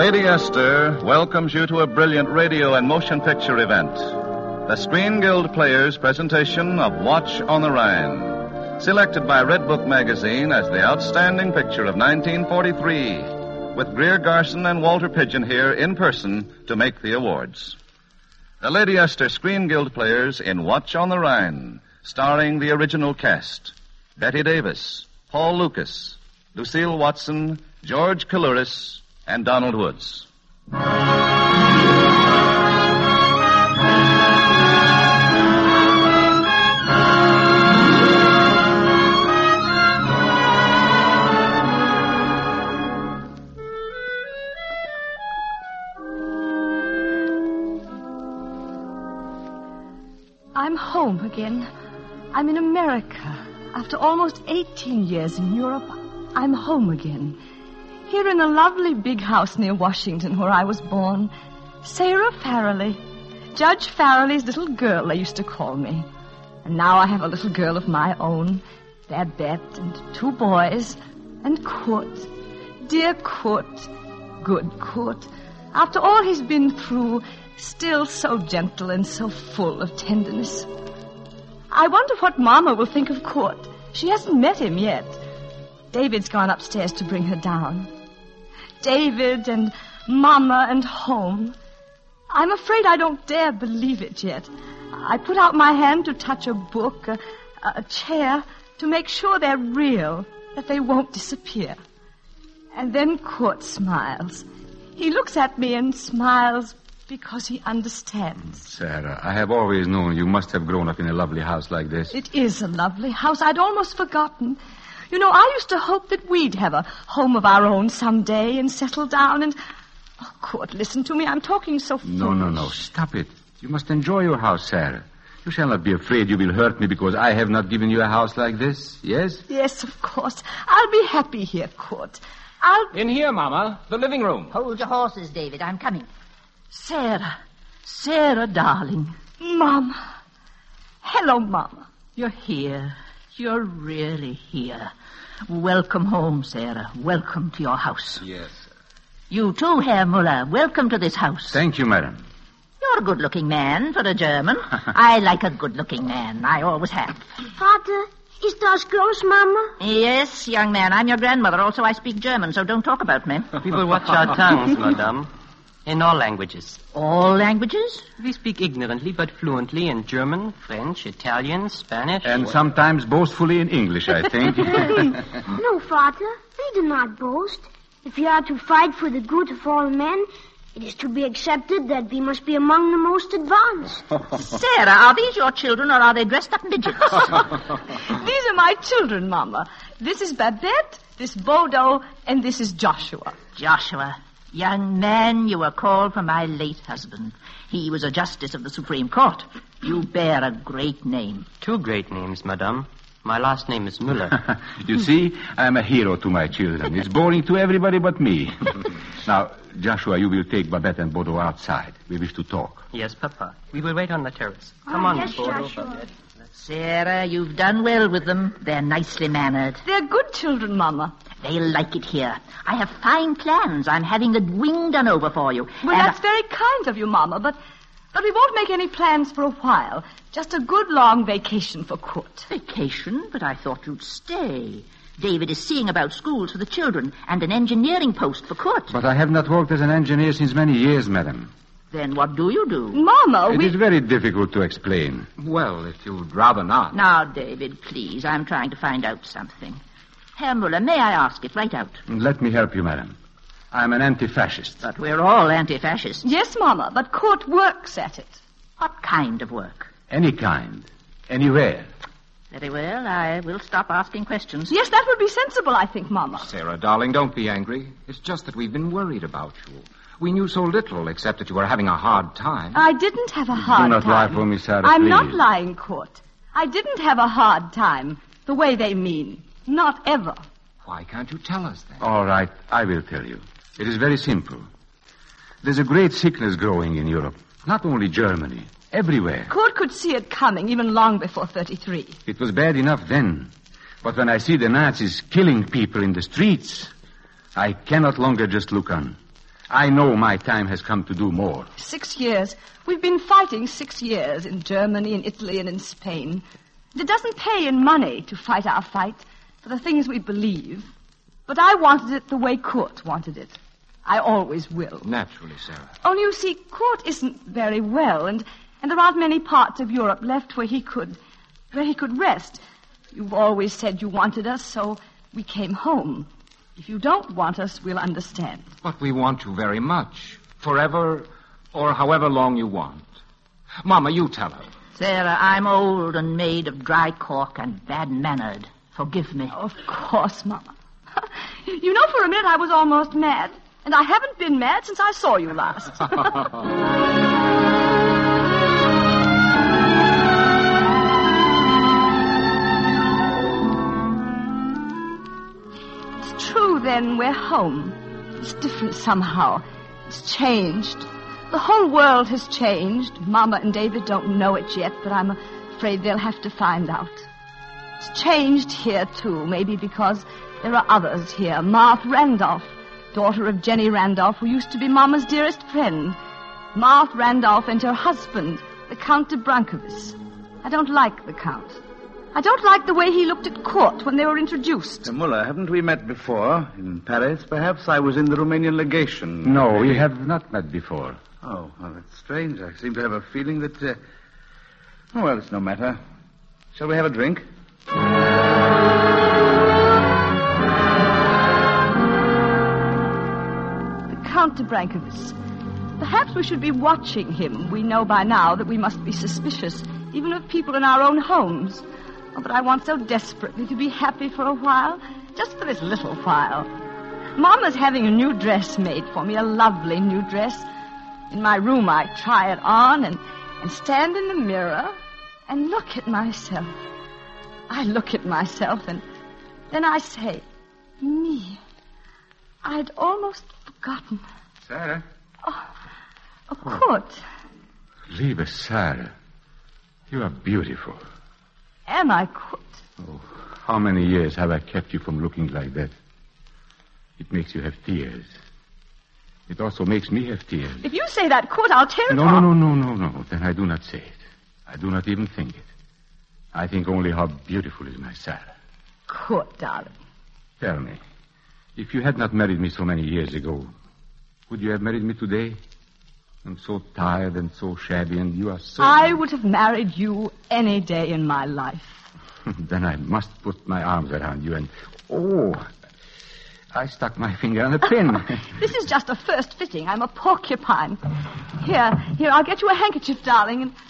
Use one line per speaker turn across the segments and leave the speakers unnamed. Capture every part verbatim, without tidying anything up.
Lady Esther welcomes you to a brilliant radio and motion picture event. The Screen Guild Players' presentation of Watch on the Rhine, selected by Red Book magazine as the outstanding picture of nineteen forty-three, with Greer Garson and Walter Pidgeon here in person to make the awards. The Lady Esther Screen Guild Players in Watch on the Rhine, starring the original cast: Betty Davis, Paul Lucas, Lucille Watson, George Coulouris, and Donald Woods.
I'm home again. I'm in America. After almost eighteen years in Europe, I'm home again. Here in a lovely big house near Washington where I was born. Sarah Farrelly. Judge Farrelly's little girl, they used to call me. And now I have a little girl of my own, Babette, and two boys, and Kurt. Dear Kurt. Good Kurt. After all he's been through, still so gentle and so full of tenderness. I wonder what Mama will think of Kurt. She hasn't met him yet. David's gone upstairs to bring her down. David and Mama and home. I'm afraid I don't dare believe it yet. I put out my hand to touch a book, a, a chair, to make sure they're real, that they won't disappear. And then Kurt smiles. He looks at me and smiles because he understands.
Sarah, I have always known you must have grown up in a lovely house like this.
It is a lovely house. I'd almost forgotten. You know, I used to hope that we'd have a home of our own someday and settle down and... Oh, Kurt, listen to me. I'm talking so foolish.
No, no, no. Stop it. You must enjoy your house, Sarah. You shall not be afraid you will hurt me because I have not given you a house like this, yes?
Yes, of course. I'll be happy here, Kurt. I'll...
In here, Mama. The living room.
Hold your horses, David. I'm coming. Sarah. Sarah, darling.
Mama. Hello, Mama.
You're here. You're really here. Welcome home, Sarah. Welcome to your house.
Yes.
You too, Herr Muller. Welcome to this house.
Thank you, madam.
You're a good-looking man for a German. I like a good-looking man. I always have.
Vater, is das gross, Mama?
Yes, young man. I'm your grandmother. Also, I speak German, so don't talk about me.
We will watch our tongues, madame. In all languages.
All languages?
We speak ignorantly but fluently in German, French, Italian, Spanish.
And sometimes boastfully in English, I think.
No, Vater, we do not boast. If we are to fight for the good of all men, it is to be accepted that we must be among the most advanced.
Sarah, are these your children or are they dressed up midgets?
These are my children, Mama. This is Babette, this Bodo, and this is Joshua.
Joshua. Young man, you were called for my late husband. He was a justice of the Supreme Court. You bear a great name.
Two great names, madame. My last name is Müller.
You see, I'm a hero to my children. It's boring to everybody but me. Now, Joshua, you will take Babette and Bodo outside. We wish to talk.
Yes, Papa. We will wait on the terrace. Come
Oh,
on,
yes,
Bodo,
Joshua.
Babette.
Sarah, you've done well with them. They're nicely mannered.
They're good children, Mama.
They'll like it here. I have fine plans. I'm having the wing done over for you.
Well,
And
that's very kind of you, Mama, but... But we won't make any plans for a while. Just a good long vacation for Kurt.
Vacation? But I thought you'd stay. David is seeing about schools for the children and an engineering post for Kurt.
But I have not worked as an engineer since many years, madam.
Then what do you do?
Mama,
It
we...
is very difficult to explain.
Well, if you'd rather not.
Now, David, please, I'm trying to find out something. Herr Muller, may I ask it right out?
Let me help you, madam. I'm an anti-fascist.
But we're all anti-fascists.
Yes, Mama, but Kurt works at it.
What kind of work?
Any kind. Anywhere.
Very well, I will stop asking questions.
Yes, that would be sensible, I think, Mama.
Sarah, darling, don't be angry. It's just that we've been worried about you. We knew so little, except that you were having a hard time.
I didn't have a hard time.
Do not lie for me, Sarah,
I'm
please.
not lying, Kurt. I didn't have a hard time, the way they mean. Not ever.
Why can't you tell us then?
All right, I will tell you. It is very simple. There's a great sickness growing in Europe. Not only Germany. Everywhere.
Kurt could see it coming even long before thirty-three.
It was bad enough then. But when I see the Nazis killing people in the streets, I cannot longer just look on. I know my time has come to do more.
Six years. We've been fighting six years in Germany, in Italy, and in Spain. It doesn't pay in money to fight our fight for the things we believe. But I wanted it the way Kurt wanted it. I always will.
Naturally, Sarah.
Only, you see, Kurt isn't very well, and, and there aren't many parts of Europe left where he could, where he could rest. You've always said you wanted us, so we came home. If you don't want us, we'll understand.
But we want you very much. Forever, or however long you want. Mama, you tell her.
Sarah, I'm old and made of dry cork and bad-mannered. Forgive me.
Of course, Mama. You know, for a minute I was almost mad. And I haven't been mad since I saw you last. It's true, then, we're home. It's different somehow. It's changed. The whole world has changed. Mama and David don't know it yet, but I'm afraid they'll have to find out. It's changed here, too, maybe because there are others here. Marthe Randolph, daughter of Jenny Randolph, who used to be Mama's dearest friend. Marthe Randolph and her husband, the Count de Brancovis. I don't like the Count. I don't like the way he looked at Kurt when they were introduced.
Herr Muller, haven't we met before? In Paris, perhaps? I was in the Romanian legation.
No, we have not met before.
Oh, well, that's strange. I seem to have a feeling that... Uh... Oh, well, it's no matter. Shall we have a drink?
Count de Brancovis. Perhaps we should be watching him. We know by now that we must be suspicious, even of people in our own homes. Oh, but I want so desperately to be happy for a while, just for this little while. Mama's having a new dress made for me, a lovely new dress. In my room, I try it on and, and stand in the mirror and look at myself. I look at myself and then I say, me. I'd almost forgotten.
Sarah?
Oh, oh, Kurt.
Liebe Sarah, you are beautiful.
Am I, Kurt?
Oh, how many years have I kept you from looking like that? It makes you have tears. It also makes me have tears.
If you say that, Kurt, I'll tear it
no,
off.
No, no, no, no, no. Then I do not say it. I do not even think it. I think only how beautiful is my Sarah.
Kurt, darling.
Tell me, if you had not married me so many years ago, would you have married me today? I'm so tired and so shabby, and you are so...
I would have married you any day in my life.
Then I must put my arms around you and... Oh, I stuck my finger on a pin.
This is just a first fitting. I'm a porcupine. Here, here, I'll get you a handkerchief, darling, and...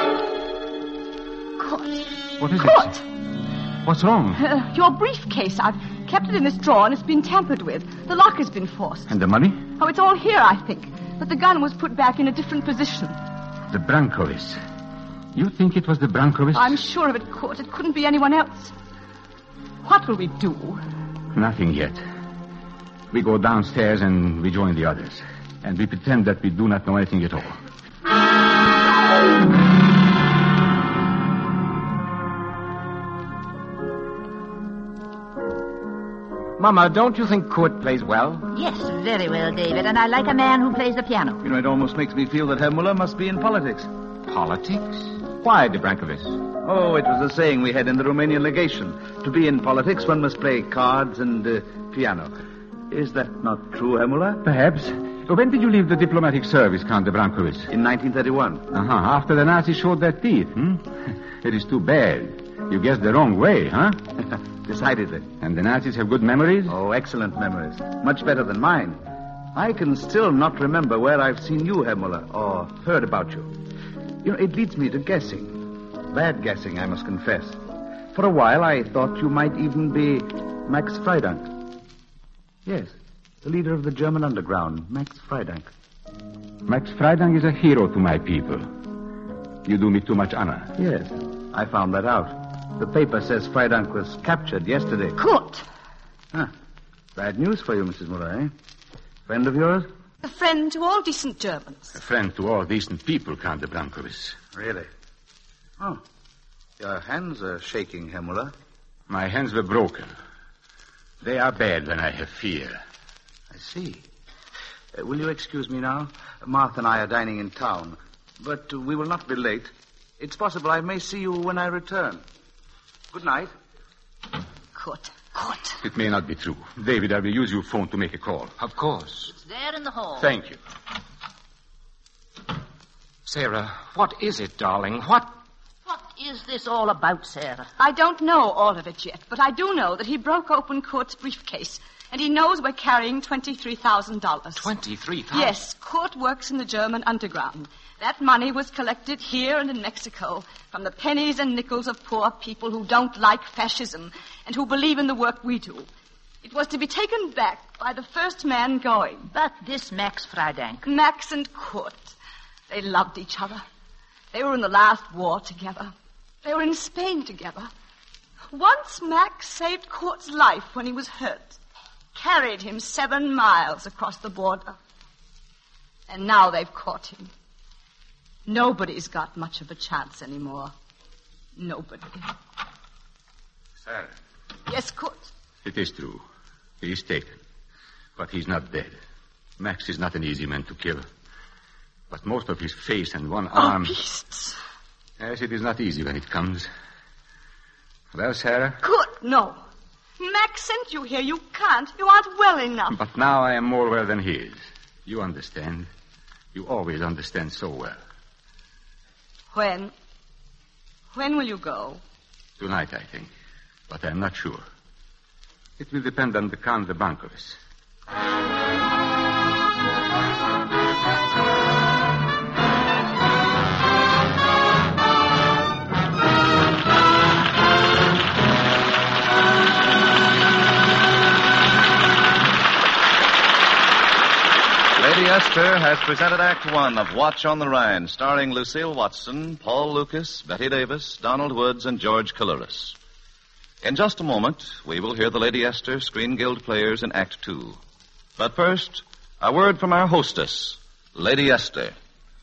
Kurt.
What is
Kurt.
it? What's wrong?
Uh, your briefcase. I've kept it in this drawer, and it's been tampered with. The lock has been forced.
And the money?
Oh, it's all here, I think. But the gun was put back in a different position.
The Brancovis. You think it was the Brancovis?
I'm sure of it, Kurt. It couldn't be anyone else. What will we do?
Nothing yet. We go downstairs and we join the others. And we pretend that we do not know anything at all.
Mama, don't you think Kurt plays well?
Yes, very well, David. And I like a man who plays the piano.
You know, it almost makes me feel that Herr Muller must be in politics.
Politics? Why, de Brancovis?
Oh, it was a saying we had in the Romanian legation. To be in politics, one must play cards and uh, piano. Is that not true, Herr Muller?
Perhaps. When did you leave the diplomatic service, Count de Brancovis?
In nineteen thirty-one.
Uh-huh. After the Nazis showed their teeth, hmm? It is too bad. You guessed the wrong way, huh?
Decidedly.
And the Nazis have good memories?
Oh, excellent memories. Much better than mine. I can still not remember where I've seen you, Herr Muller, or heard about you. You know, it leads me to guessing. Bad guessing, I must confess. For a while, I thought you might even be Max Freidank. Yes, the leader of the German underground, Max Freidank.
Max Freidank is a hero to my people. You do me too much honor.
Yes, I found that out. The paper says Freidank was captured yesterday.
Kurt!
Ah, bad news for you, Missus Muller, eh? Friend of yours?
A friend to all decent Germans.
A friend to all decent people, Count de Brancovis.
Really? Oh. Your hands are shaking, Herr Muller.
My hands were broken. They are bad when I have fear.
I see. Uh, will you excuse me now? Martha and I are dining in town, but uh, we will not be late. It's possible I may see you when I return. Good night.
Kurt, Kurt.
It may not be true. David, I will use your phone to make a call.
Of course.
It's there in the hall.
Thank you.
Sarah, what is it, darling? What?
What is this all about, Sarah?
I don't know all of it yet, but I do know that he broke open Kurt's briefcase, and he knows we're carrying twenty-three thousand dollars.
twenty-three thousand?
Yes, Kurt works in the German underground. That money was collected here and in Mexico from the pennies and nickels of poor people who don't like fascism and who believe in the work we do. It was to be taken back by the first man going.
But this Max Freidank.
Max and Kurt. They loved each other. They were in the last war together. They were in Spain together. Once Max saved Kurt's life when he was hurt. Carried him seven miles across the border. And now they've caught him. Nobody's got much of a chance anymore. Nobody.
Sarah.
Yes, Kurt.
It is true. He is taken. But he's not dead. Max is not an easy man to kill. But most of his face and one arm...
Oh, beasts.
Yes, it is not easy when it comes. Well, Sarah?
Kurt, no. Max sent you here. You can't. You aren't well enough.
But now I am more well than he is. You understand. You always understand so well.
When? When will you go?
Tonight, I think. But I'm not sure. It will depend on the Count de Bancovis.
Lady Esther has presented Act One of Watch on the Rhine, starring Lucille Watson, Paul Lucas, Betty Davis, Donald Woods, and George Coulouris. In just a moment, we will hear the Lady Esther Screen Guild players in Act Two. But first, a word from our hostess, Lady Esther.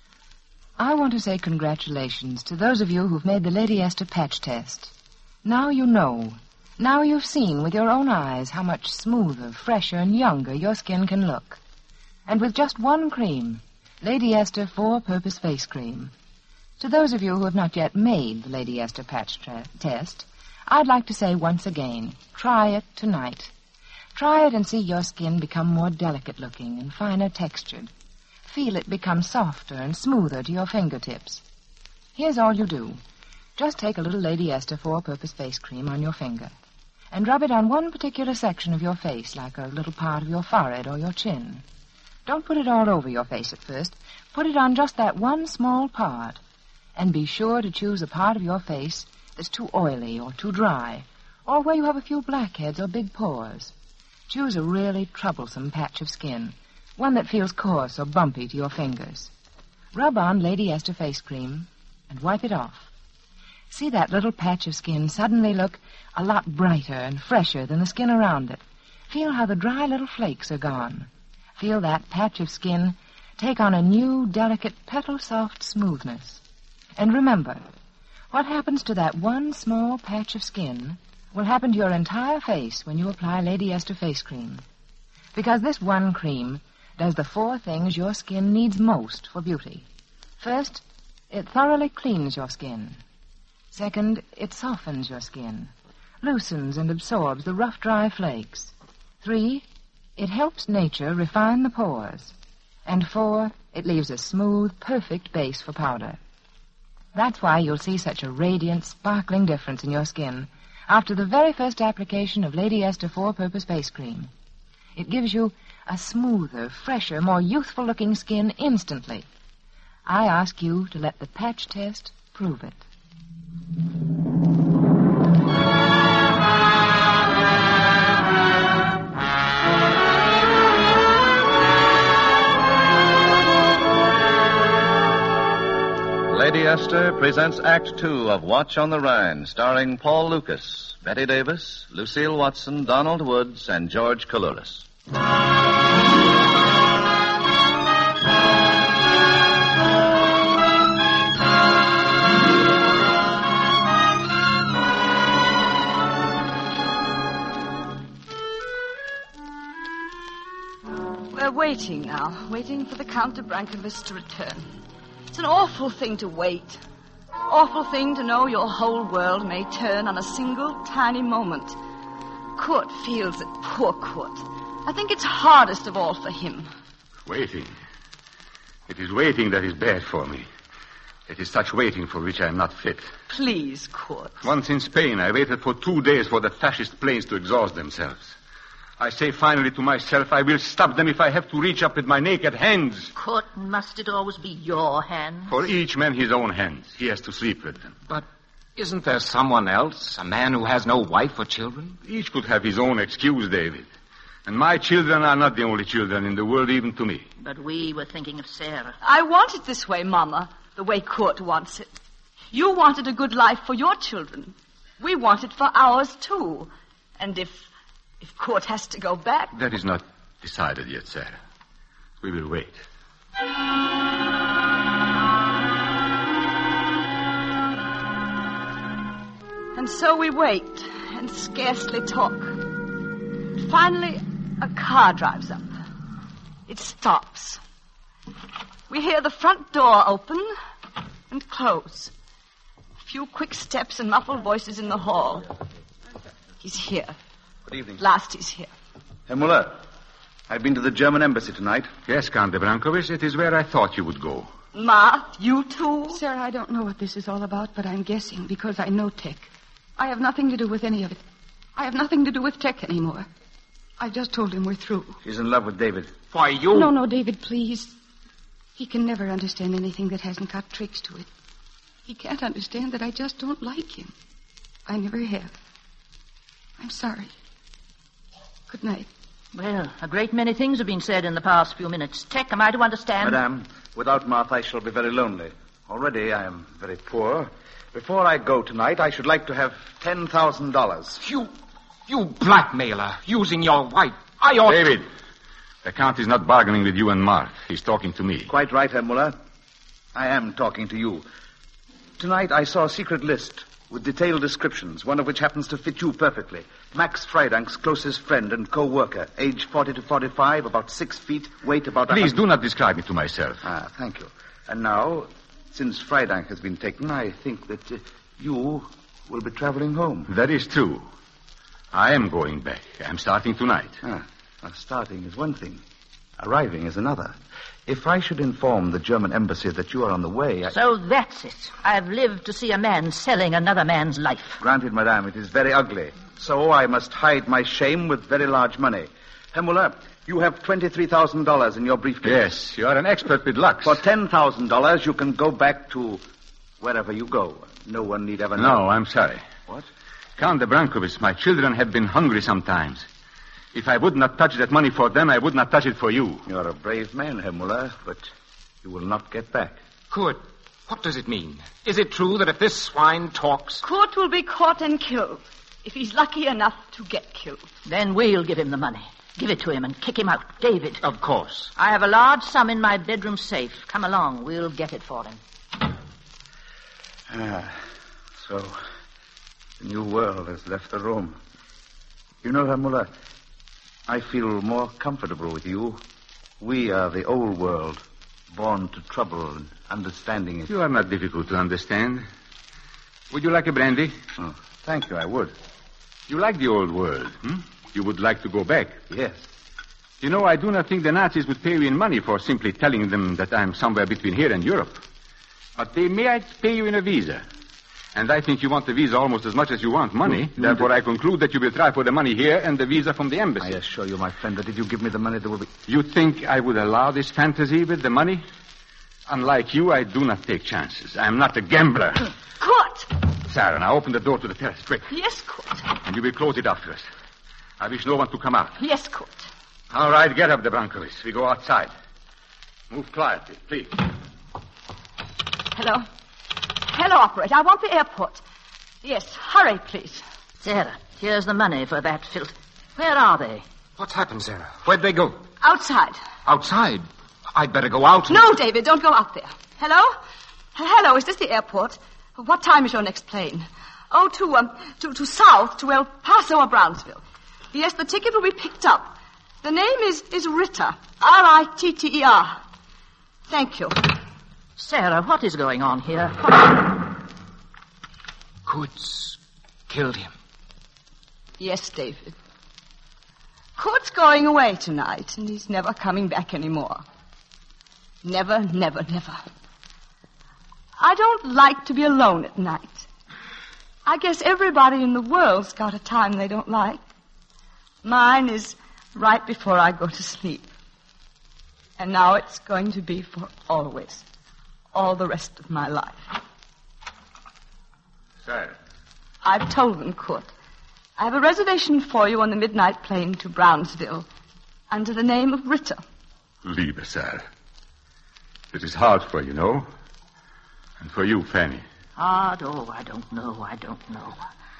I want to say congratulations to those of you who've made the Lady Esther patch test. Now you know. Now you've seen with your own eyes how much smoother, fresher, and younger your skin can look. And with just one cream, Lady Esther Four-Purpose Face Cream. To those of you who have not yet made the Lady Esther patch tra- test, I'd like to say once again, try it tonight. Try it and see your skin become more delicate-looking and finer textured. Feel it become softer and smoother to your fingertips. Here's all you do. Just take a little Lady Esther Four-Purpose Face Cream on your finger and rub it on one particular section of your face, like a little part of your forehead or your chin. Don't put it all over your face at first. Put it on just that one small part. And be sure to choose a part of your face that's too oily or too dry, or where you have a few blackheads or big pores. Choose a really troublesome patch of skin, one that feels coarse or bumpy to your fingers. Rub on Lady Esther face cream and wipe it off. See that little patch of skin suddenly look a lot brighter and fresher than the skin around it. Feel how the dry little flakes are gone. Feel that patch of skin take on a new, delicate, petal-soft smoothness. And remember, what happens to that one small patch of skin will happen to your entire face when you apply Lady Esther face cream. Because this one cream does the four things your skin needs most for beauty. First, it thoroughly cleans your skin. Second, it softens your skin, loosens and absorbs the rough, dry flakes. Three, it helps nature refine the pores. And four, it leaves a smooth, perfect base for powder. That's why you'll see such a radiant, sparkling difference in your skin after the very first application of Lady Esther Four-Purpose Face Cream. It gives you a smoother, fresher, more youthful-looking skin instantly. I ask you to let the patch test prove it.
Lady Esther presents Act Two of Watch on the Rhine, starring Paul Lucas, Betty Davis, Lucille Watson, Donald Woods, and George Coulouris.
We're waiting. waiting now, waiting for the Count de Brancovis to return. It's an awful thing to wait. Awful thing to know your whole world may turn on a single tiny moment. Kurt feels it, poor Kurt. I think it's hardest of all for him.
Waiting. It is waiting that is bad for me. It is such waiting for which I am not fit.
Please, Kurt.
Once in Spain, I waited for two days for the fascist planes to exhaust themselves. I say finally to myself, I will stop them if I have to reach up with my naked hands.
Kurt, must it always be your hands?
For each man his own hands. He has to sleep with them.
But isn't there someone else, a man who has no wife or children?
Each could have his own excuse, David. And my children are not the only children in the world, even to me.
But we were thinking of Sarah.
I want it this way, Mama, the way Kurt wants it. You wanted a good life for your children. We want it for ours, too. And if, if Kurt has to go back...
That is not decided yet, Sarah. We will wait.
And so we wait and scarcely talk. Finally, a car drives up. It stops. We hear the front door open and close. A few quick steps and muffled voices in the hall. He's here.
Good evening.
At last he's here.
Herr Muller, I've been to the German embassy tonight.
Yes, Count de Brancovis, it is where I thought you would go.
Ma, you too?
Sarah, I don't know what this is all about, but I'm guessing because I know Tech. I have nothing to do with any of it. I have nothing to do with Tech anymore. I just told him we're through.
She's in love with David.
Why, you...
No, no, David, please. He can never understand anything that hasn't got tricks to it. He can't understand that I just don't like him. I never have. I'm sorry. Good night.
Well, a great many things have been said in the past few minutes. Tech, am I to understand?
Madame, without Martha, I shall be very lonely. Already I am very poor. Before I go tonight, I should like to have ten thousand dollars.
You... You blackmailer, using your wife. I ought...
David, the Count is not bargaining with you and Martha. He's talking to me.
Quite right, Herr Muller. I am talking to you. Tonight I saw a secret list with detailed descriptions, one of which happens to fit you perfectly. Max Freidank's closest friend and co-worker, age forty to forty-five, about six feet, weight about...
Please do not describe me to myself.
Ah, thank you. And now, since Freidank has been taken, I think that uh, you will be traveling home.
That is true. I am going back. I'm starting tonight.
Ah, well, starting is one thing. Arriving is another. If I should inform the German embassy that you are on the way... I...
So that's it. I've lived to see a man selling another man's life.
Granted, madame, it is very ugly. So I must hide my shame with very large money. Herr Muller, you have twenty-three thousand dollars in your briefcase.
Yes, you are an expert with Lux.
For ten thousand dollars, you can go back to wherever you go. No one need ever know.
No, I'm sorry.
What?
Count de Brancovis, my children have been hungry sometimes. If I would not touch that money for them, I would not touch it for you.
You're a brave man, Herr Muller, but you will not get back.
Kurt, what does it mean? Is it true that if this swine talks...
Kurt will be caught and killed, if he's lucky enough to get killed.
Then we'll give him the money. Give it to him and kick him out. David.
Of course.
I have a large sum in my bedroom safe. Come along. We'll get it for him.
Ah, so... the new world has left the room. You know, Herr Muller, I feel more comfortable with you. We are the old world, born to trouble and understanding it.
You are not difficult to understand. Would you like a brandy?
Oh, thank you, I would.
You like the old world, hmm? You would like to go back?
Yes.
You know, I do not think the Nazis would pay you in money for simply telling them that I'm somewhere between here and Europe. But they might pay you in a visa. And I think you want the visa almost as much as you want money.
Mm-hmm.
Therefore, I conclude that you will try for the money here and the visa from the embassy.
I assure you, my friend, that if you give me the money, there will be...
You think I would allow this fantasy with the money? Unlike you, I do not take chances. I am not a gambler.
Kurt!
Sarah, now open the door to the terrace, quick.
Yes, Kurt.
And you will close it after us. I wish no one to come out.
Yes, Kurt.
All right, get up, de Brancovis. We go outside. Move quietly, please.
Hello? Hello, operator. I want the airport. Yes, hurry, please.
Sarah, here's the money for that filth. Where are they?
What's happened, Sarah? Where'd they go?
Outside.
Outside? I'd better go out. And...
No, David, don't go out there. Hello? Hello, is this the airport? What time is your next plane? Oh, to, um, to, to south, to El Paso or Brownsville. Yes, the ticket will be picked up. The name is, is Ritter. R I T T E R. Thank you.
Sarah, what is going on here?
Kurtz killed him.
Yes, David. Kurt's going away tonight, and he's never coming back anymore. Never, never, never. I don't like to be alone at night. I guess everybody in the world's got a time they don't like. Mine is right before I go to sleep. And now it's going to be for always. All the rest of my life.
Sir.
I've told them, Kurt. I have a reservation for you on the midnight plane to Brownsville under the name of Ritter.
Liebe, sir. It is hard for you, know? And for you, Fanny.
Hard? Oh, I don't know. I don't know.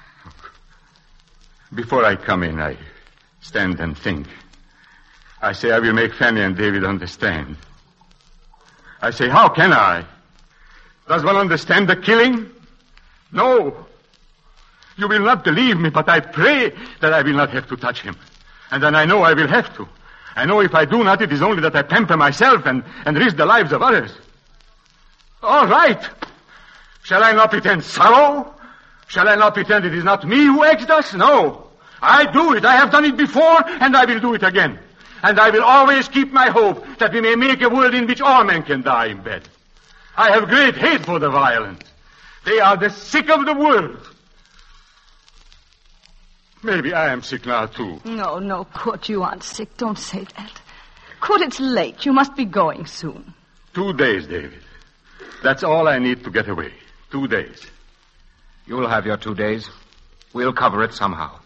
Before I come in, I stand and think. I say I will make Fanny and David understand. I say, how can I? Does one understand the killing? No. You will not believe me, but I pray that I will not have to touch him. And then I know I will have to. I know if I do not, it is only that I pamper myself and, and risk the lives of others. All right. Shall I not pretend sorrow? Shall I not pretend it is not me who acts thus? No. I do it. I have done it before, and I will do it again. And I will always keep my hope that we may make a world in which all men can die in bed. I have great hate for the violent. They are the sick of the world. Maybe I am sick now, too.
No, no, Kurt, you aren't sick. Don't say that. Kurt, it's late. You must be going soon.
Two days, David. That's all I need to get away. Two days.
You'll have your two days. We'll cover it somehow.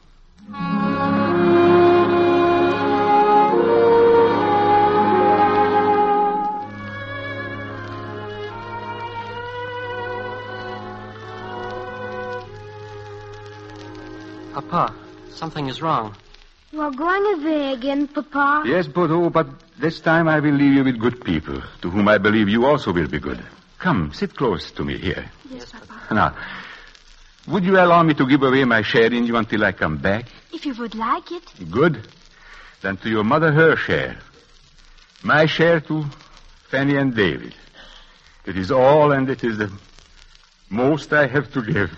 Papa, something is wrong.
You are going away again, Papa.
Yes, Bodo, but this time I will leave you with good people, to whom I believe you also will be good. Come, sit close to me here.
Yes, Papa.
Now, would you allow me to give away my share in you until I come back?
If you would like it.
Good. Then to your mother, her share. My share to Fanny and David. It is all, and it is the most I have to give.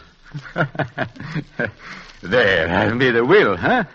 There, I've made a will, huh?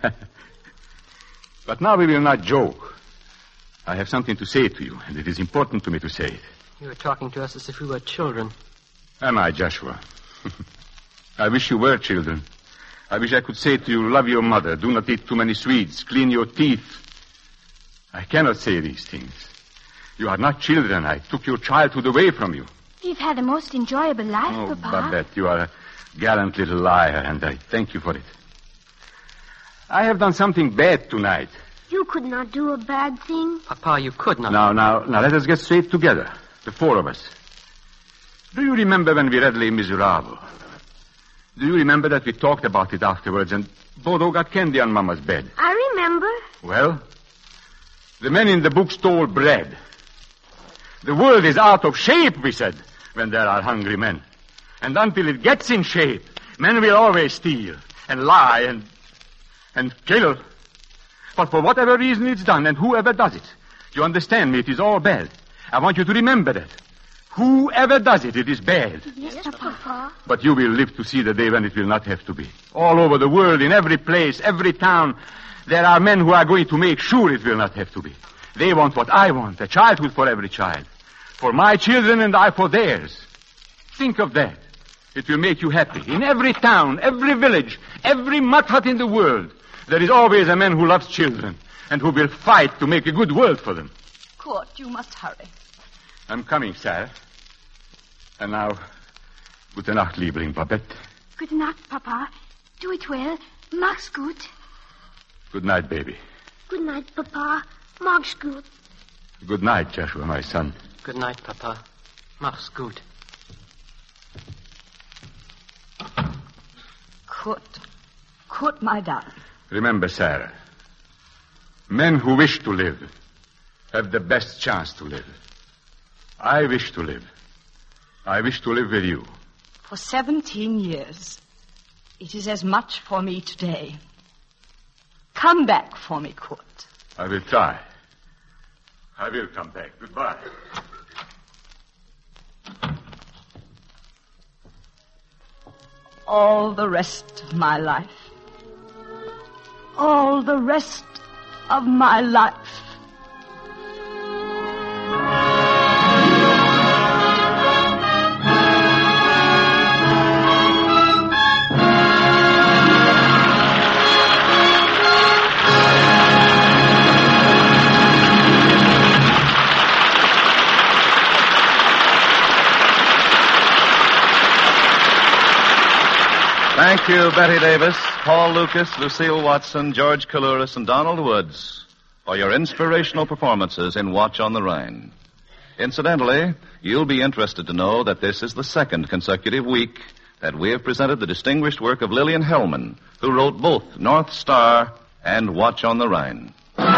But now we will not joke. I have something to say to you, and it is important to me to say it.
You were talking to us as if we were children.
Am I, Joshua? I wish you were children. I wish I could say to you, love your mother, do not eat too many sweets, clean your teeth. I cannot say these things. You are not children. I took your childhood away from you.
We've had a most enjoyable life,
Oh,
Papa.
Babette, you are a gallant little liar, and I thank you for it. I have done something bad tonight.
You could not do a bad thing.
Papa, you could not.
Now, now, now, let us get straight together, the four of us. Do you remember when we read Les Miserables? Do you remember that we talked about it afterwards, and Bodo got candy on Mama's bed?
I remember.
Well, the men in the book stole bread. The world is out of shape, we said, when there are hungry men. And until it gets in shape, men will always steal and lie and and kill. But for whatever reason it's done, and whoever does it, you understand me, it is all bad. I want you to remember that. Whoever does it, it is bad.
Yes, Papa.
But you will live to see the day when it will not have to be. All over the world, in every place, every town, there are men who are going to make sure it will not have to be. They want what I want, a childhood for every child. For my children and I for theirs. Think of that. It will make you happy. In every town, every village, every mud hut in the world, there is always a man who loves children and who will fight to make a good world for them.
Kurt, you must hurry.
I'm coming, Sarah. And now, gute Nacht, Liebling, Babette.
Good night, Papa. Do it well. Mach's gut.
Good night, baby.
Good night, Papa. Mach's gut.
Good night, Joshua, my son.
Good night, Papa. Mach's gut.
Kurt. Kurt, my darling.
Remember, Sarah, men who wish to live have the best chance to live. I wish to live. I wish to live with you.
For seventeen years, it is as much for me today. Come back for me, Kurt.
I will try. I will come back. Goodbye.
All the rest of my life. All the rest of my life.
Thank you, Betty Davis, Paul Lucas, Lucille Watson, George Kalouris, and Donald Woods for your inspirational performances in Watch on the Rhine. Incidentally, you'll be interested to know that this is the second consecutive week that we have presented the distinguished work of Lillian Hellman, who wrote both North Star and Watch on the Rhine.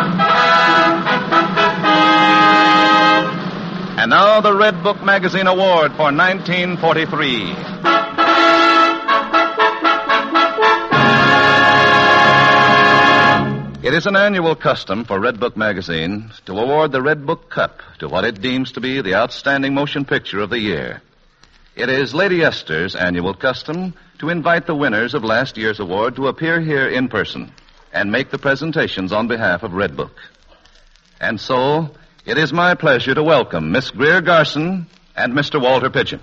And now the Red Book Magazine Award for nineteen forty-three. It is an annual custom for Red Book Magazine to award the Red Book Cup to what it deems to be the outstanding motion picture of the year. It is Lady Esther's annual custom to invite the winners of last year's award to appear here in person and make the presentations on behalf of Red Book. And so, it is my pleasure to welcome Miss Greer Garson and Mister Walter Pidgeon.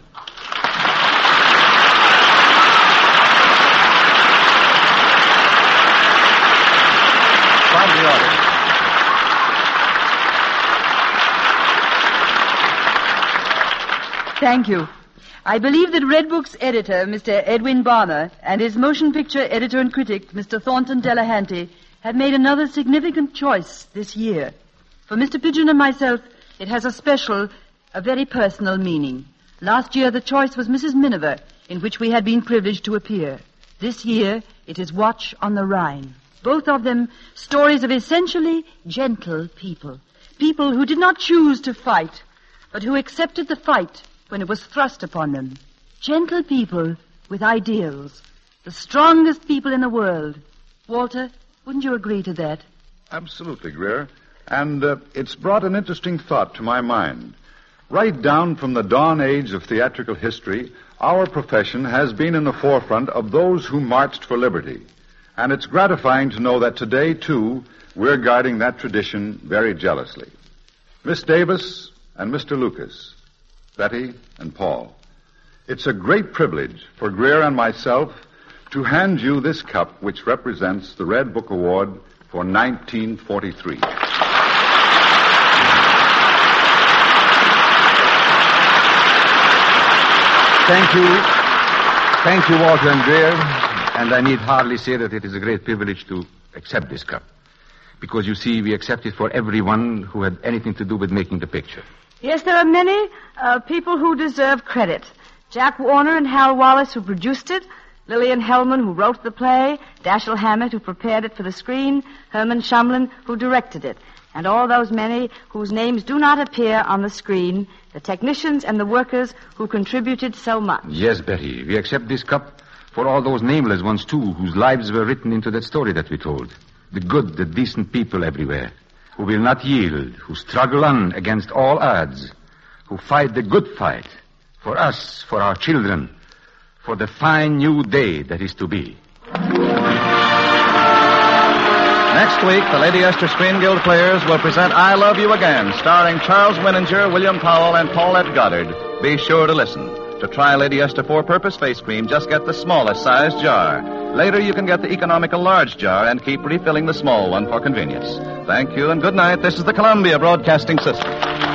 From the audience.
Thank you. I believe that Red Book's editor, Mister Edwin Barner, and his motion picture editor and critic, Mister Thornton Delahanty, have made another significant choice this year. For Mister Pidgeon and myself, it has a special, a very personal meaning. Last year, the choice was Missus Miniver, in which we had been privileged to appear. This year, it is Watch on the Rhine. Both of them stories of essentially gentle people. People who did not choose to fight, but who accepted the fight when it was thrust upon them. Gentle people with ideals. The strongest people in the world. Walter, wouldn't you agree to that?
Absolutely, Greer. And uh, it's brought an interesting thought to my mind. Right down from the dawn age of theatrical history, our profession has been in the forefront of those who marched for liberty. And it's gratifying to know that today, too, we're guarding that tradition very jealously. Miss Davis and Mister Lucas, Betty and Paul, it's a great privilege for Greer and myself to hand you this cup which represents the Red Book Award for nineteen forty-three.
Thank you. Thank you, Walter and Greer. And I need hardly say that it is a great privilege to accept this cup. Because, you see, we accept it for everyone who had anything to do with making the picture.
Yes, there are many uh, people who deserve credit. Jack Warner and Hal Wallace, who produced it. Lillian Hellman, who wrote the play. Dashiell Hammett, who prepared it for the screen. Herman Shumlin, who directed it. And all those many whose names do not appear on the screen. The technicians and the workers who contributed so much.
Yes, Betty, we accept this cup for all those nameless ones, too, whose lives were written into that story that we told. The good, the decent people everywhere, who will not yield, who struggle on against all odds, who fight the good fight for us, for our children, for the fine new day that is to be.
Next week, the Lady Esther Screen Guild players will present I Love You Again, starring Charles Winninger, William Powell, and Paulette Goddard. Be sure to listen. To try Lady Esther four-purpose face cream, just get the smallest size jar. Later, you can get the economical large jar and keep refilling the small one for convenience. Thank you and good night. This is the Columbia Broadcasting System.